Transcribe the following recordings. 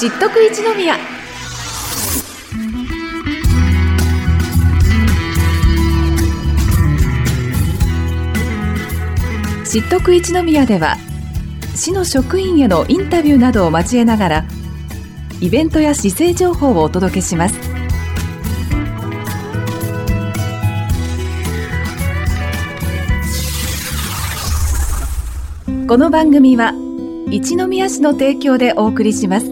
知っとく一宮。知っとく一宮では、市の職員へのインタビューなどを交えながら、イベントや市政情報をお届けします。この番組は一宮市の提供でお送りします。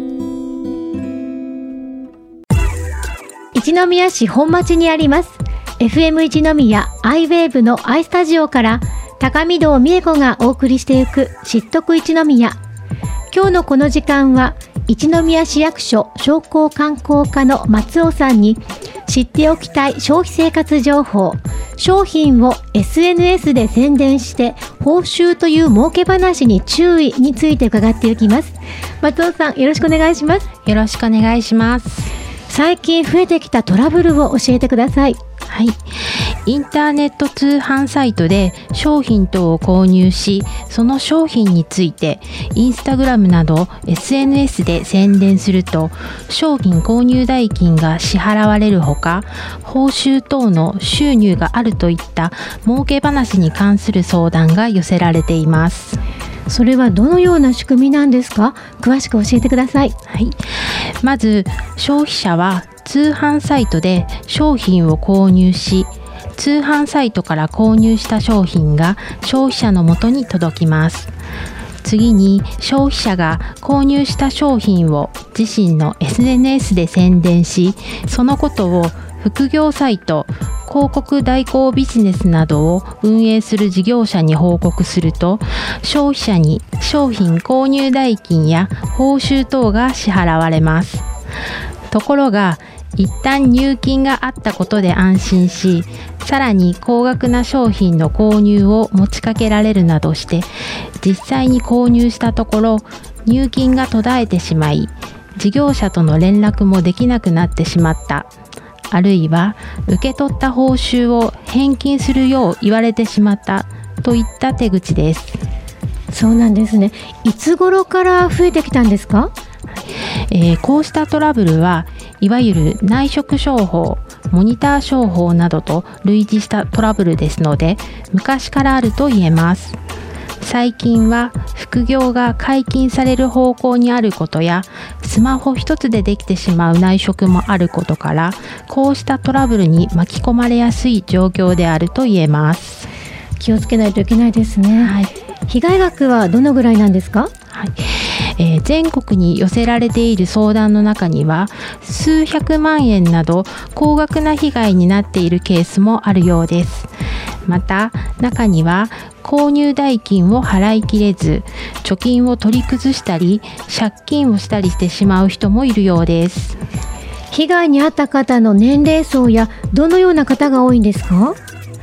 一宮市本町にあります FM 一宮アイウェーブのアイスタジオから高見堂美恵子がお送りしていく知っとく一宮。今日のこの時間は一宮市役所商工観光課の松尾さんに知っておきたい消費生活情報、商品を SNS で宣伝して報酬という儲け話に注意について伺っていきます。松尾さん、よろしくお願いします。 よろしくお願いします。 最近増えてきたトラブルを教えてください。 はい、インターネット通販サイトで商品等を購入し、その商品についてインスタグラムなど SNS で宣伝すると、商品購入代金が支払われるほか、報酬等の収入があるといった儲け話に関する相談が寄せられています。 それはどのような仕組みなんですか？詳しく教えてください。 はい、まず消費者は通販サイトで商品を購入し、通販サイトから購入した商品が消費者の元に届きます。次に消費者が購入した商品を自身の SNS で宣伝し、そのことを副業サイト、広告代行ビジネスなどを運営する事業者に報告すると、消費者に商品購入代金や報酬等が支払われます。ところが、一旦入金があったことで安心し、さらに高額な商品の購入を持ちかけられるなどして、実際に購入したところ入金が途絶えてしまい、事業者との連絡もできなくなってしまった。あるいは受け取った報酬を返金するよう言われてしまったといった手口です。 そうなんですね。いつ頃から増えてきたんですか？ こうしたトラブルはいわゆる内職商法、モニター商法などと類似したトラブルですので、昔からあると言えます。最近は副業が解禁される方向にあることや、スマホ一つでできてしまう内職もあることから、こうしたトラブルに巻き込まれやすい状況であると言えます。 気をつけないといけないですね。 はい、 被害額はどのぐらいなんですか？ はい、全国に寄せられている相談の中には、数百万円など高額な被害になっているケースもあるようです。また中には購入代金を払いきれず、貯金を取り崩したり借金をしたりしてしまう人もいるようです。 被害に遭った方の年齢層やどのような方が多いんですか？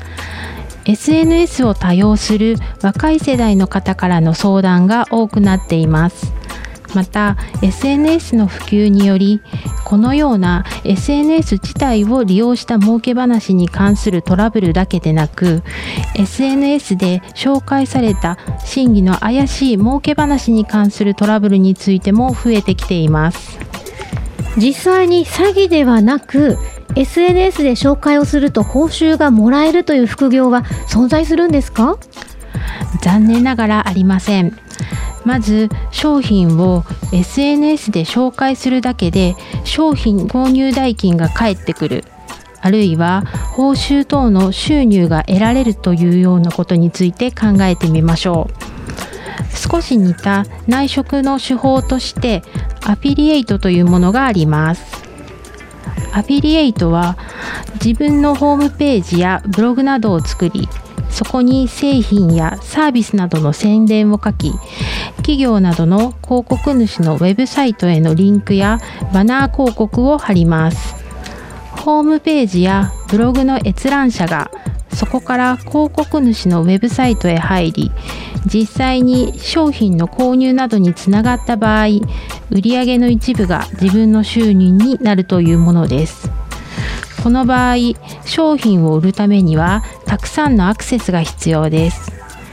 SNS を多用する若い世代の方からの相談が多くなっています。また SNS の普及により、このような SNS 自体を利用した儲け話に関するトラブルだけでなく、 SNS で紹介された真偽の怪しい儲け話に関するトラブルについても増えてきています。 実際に詐欺ではなく SNS で紹介をすると報酬がもらえるという副業は存在するんですか？ 残念ながらありません。まず商品を SNS で紹介するだけで商品購入代金が返ってくる、あるいは報酬等の収入が得られるというようなことについて考えてみましょう。少し似た内職の手法としてアフィリエイトというものがあります。アフィリエイトは自分のホームページやブログなどを作り、そこに製品やサービスなどの宣伝を書き、企業などの広告主のウェブサイトへのリンクやバナー広告を貼ります。ホームページやブログの閲覧者がそこから広告主のウェブサイトへ入り、実際に商品の購入などにつながった場合、売上の一部が自分の収入になるというものです。この場合、商品を売るためにはたくさんのアクセスが必要です。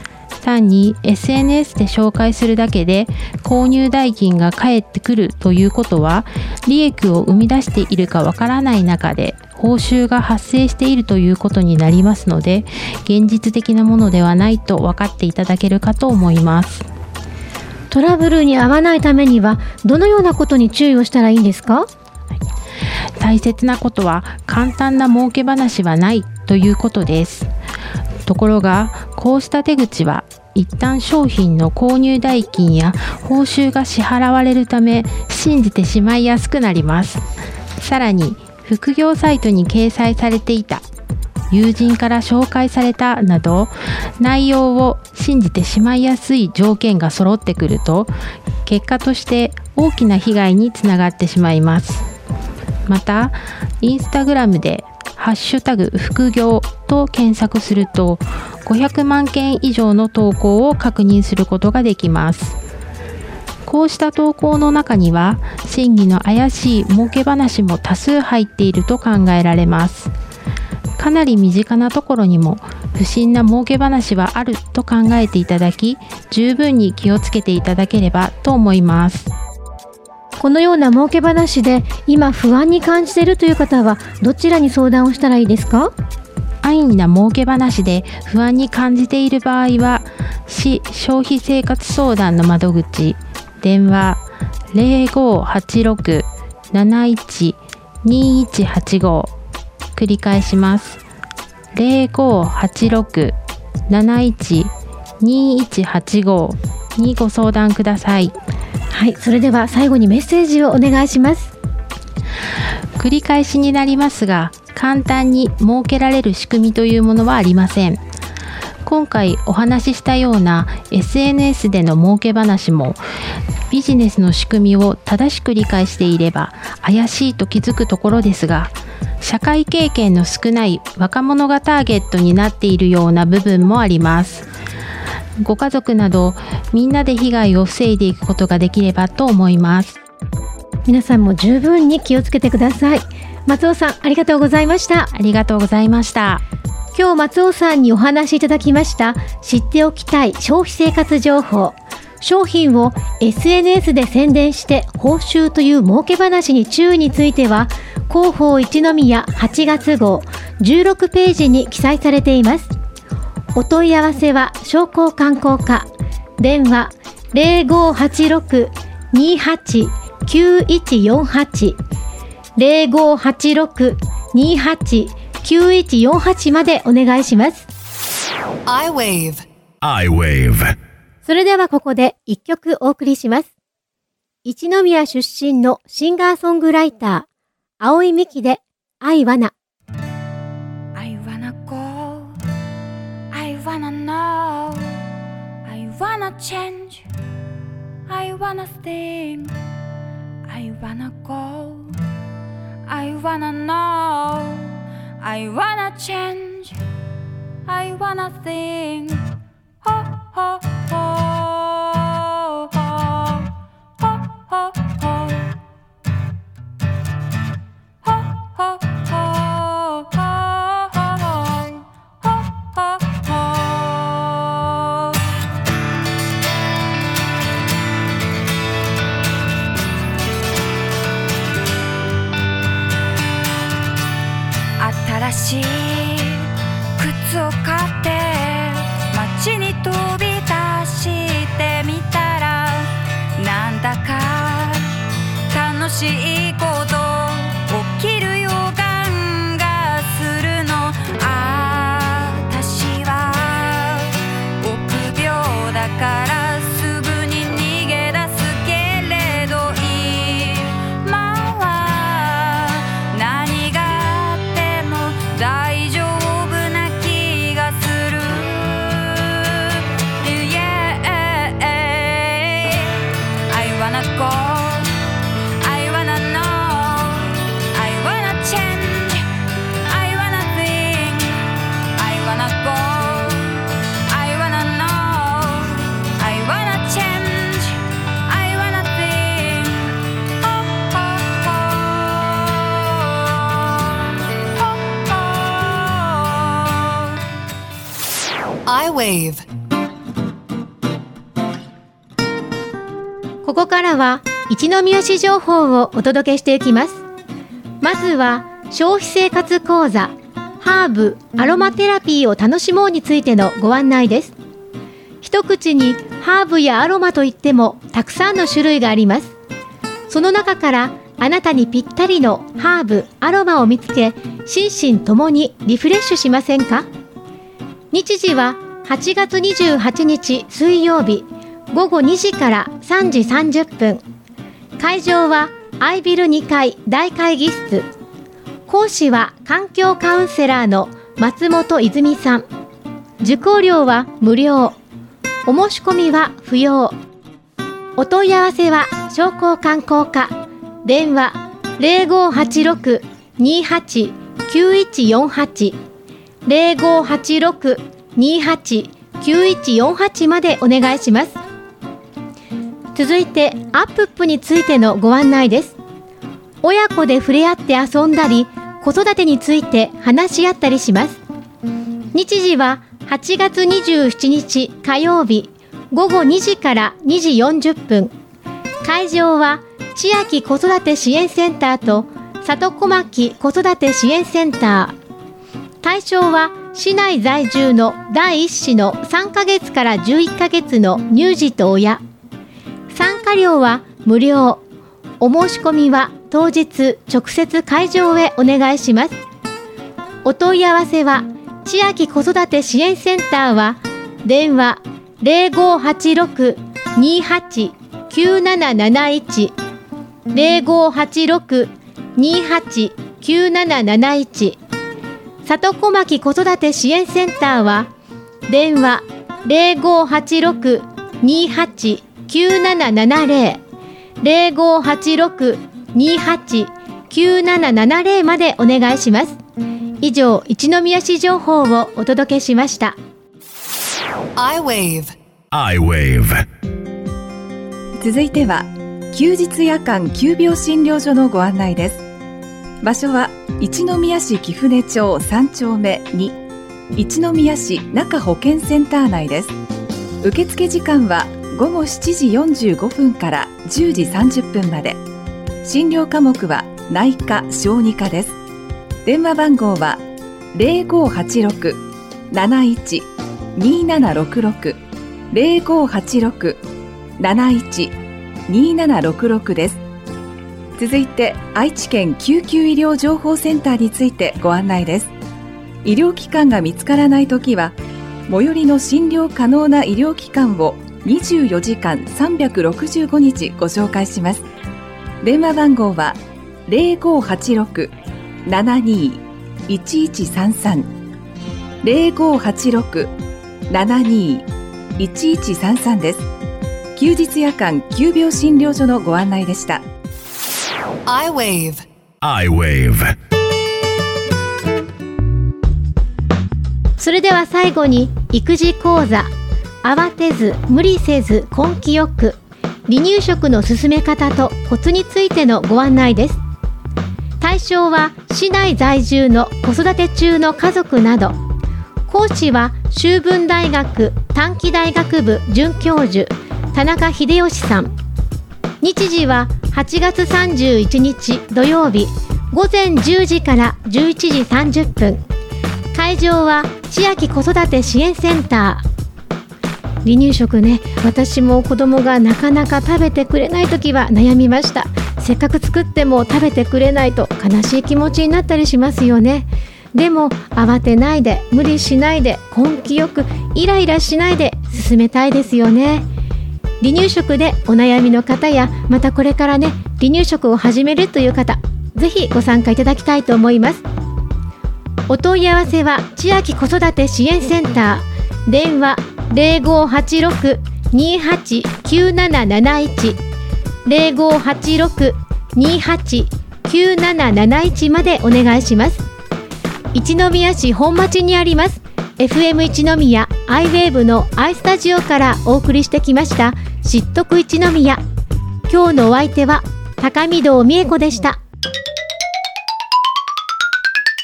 単に SNS で紹介するだけで購入代金が返ってくるということは、利益を生み出しているかわからない中で報酬が発生しているということになりますので、現実的なものではないと分かっていただけるかと思います。 トラブルに遭わないためにはどのようなことに注意をしたらいいんですか？ 大切なことは簡単な儲け話はないということです。ところがこうした手口は一旦商品の購入代金や報酬が支払われるため信じてしまいやすくなります。さらに副業サイトに掲載されていた、友人から紹介されたなど内容を信じてしまいやすい条件が揃ってくると、結果として大きな被害につながってしまいます。またインスタグラムでハッシュタグ副業と検索すると500万件以上の投稿を確認することができます。こうした投稿の中には真偽の怪しい儲け話も多数入っていると考えられます。かなり身近なところにも不審な儲け話はあると考えていただき、十分に気をつけていただければと思います。 このような儲け話で今不安に感じているという方はどちらに相談をしたらいいですか？ 安易な儲け話で不安に感じている場合は、市消費生活相談の窓口、電話 0586-71-2185、繰り返します。0586-71-2185 にご相談ください。 はい、それでは最後にメッセージをお願いします。 繰り返しになりますが、簡単に儲けられる仕組みというものはありません。今回お話ししたような SNS での儲け話も、ビジネスの仕組みを正しく理解していれば怪しいと気づくところですが、社会経験の少ない若者がターゲットになっているような部分もあります。ご家族などみんなで被害を防いでいくことができればと思います。 皆さんも十分に気をつけてください。松尾さん、ありがとうございました。 ありがとうございました。 今日松尾さんにお話しいただきました知っておきたい消費生活情報、商品を SNS で宣伝して報酬という儲け話に注意については、広報一宮8月号16ページに記載されています。お問い合わせは商工観光課、電話 0586-28-9148 0586-28-9148までお願いします。 I-Wave それではここで一曲お送りします。一宮出身のシンガーソングライター、青井美希でI wanna。 I wanna go, I wanna know, I wanna change, I wanna sing, I wanna go, I wanna know, I wanna change, I wanna sing, ho ho ho ho ho ho ho新しい靴を買って街に飛び出してみたら、なんだか楽しいこと起きる予感がするの。私は臆病だからすぐに逃げ出すけれど、今は何があっても大丈夫な気がする。 Yeah, I wanna go, I wanna know, I wanna change, I wanna think, I wanna go, I wanna know, I wanna change, I wanna think, oh, oh, oh, oh, oh. I-Wave ここからは一宮市情報をお届けしていきます。まずは消費生活講座ハーブアロマテラピーを楽しもうについてのご案内です。一口にハーブやアロマといってもたくさんの種類があります。その中からあなたにぴったりのハーブアロマを見つけ、心身ともにリフレッシュしませんか？日時は8月28日水曜日午後2時から3時30分。会場はアイビル2階大会議室。講師は環境カウンセラーの松本泉さん。受講料は無料。お申し込みは不要。お問い合わせは商工観光課。電話 0586-28-9148 0586-28-9148 までお願いします。続いてアップップについてのご案内です。親子で触れ合って遊んだり、子育てについて話し合ったりします。日時は8月27日火曜日午後2時から2時40分。会場は千秋子育て支援センターと里小牧子育て支援センター。対象は市内在住の第1子の3ヶ月から11ヶ月の乳児と親。参加料は無料。お申し込みは当日直接会場へお願いします。お問い合わせは千秋子育て支援センターは電話 0586-28-9771 0586-28-9771 里小牧子育て支援センターは電話 0586-28-9770 0586-28-9770 までお願いします。以上、一宮市情報をお届けしました。 iWave。 続いては休日夜間急病診療所のご案内です。場所は一宮市貴船町3丁目2一宮市中保健センター内です。受付時間は午後7時45分から10時30分まで。診療科目は内科・小児科です。電話番号は 0586-71-2766 0586-71-2766 です。続いて愛知県救急医療情報センターについてご案内です。医療機関が見つからないときは最寄りの診療可能な医療機関を24時間365日ご紹介します。電話番号は 0586-72-1133 0586-72-1133 です。休日夜間急病診療所のご案内でした。 iWave。 それでは最後に育児講座慌てず無理せず根気よく離乳食の進め方とコツについてのご案内です。対象は市内在住の子育て中の家族など。講師は修文大学短期大学部准教授田中秀義さん。日時は8月31日土曜日午前10時から11時30分。会場は千秋子育て支援センター。離乳食ね、私も子供がなかなか食べてくれないときは悩みました。せっかく作っても食べてくれないと悲しい気持ちになったりしますよね。でも慌てないで無理しないで根気よくイライラしないで進めたいですよね。離乳食でお悩みの方やまたこれからね離乳食を始めるという方、ぜひご参加いただきたいと思います。お問い合わせは千秋子育て支援センター。電話 0586-28-9771 0586-28-9771 までお願いします。一宮市本町にあります FM 一宮アイウェーブのアイスタジオからお送りしてきました知っとく一宮。今日のお相手は高見堂美恵子でした。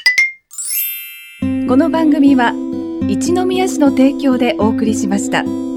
この番組は一宮市の提供でお送りしました。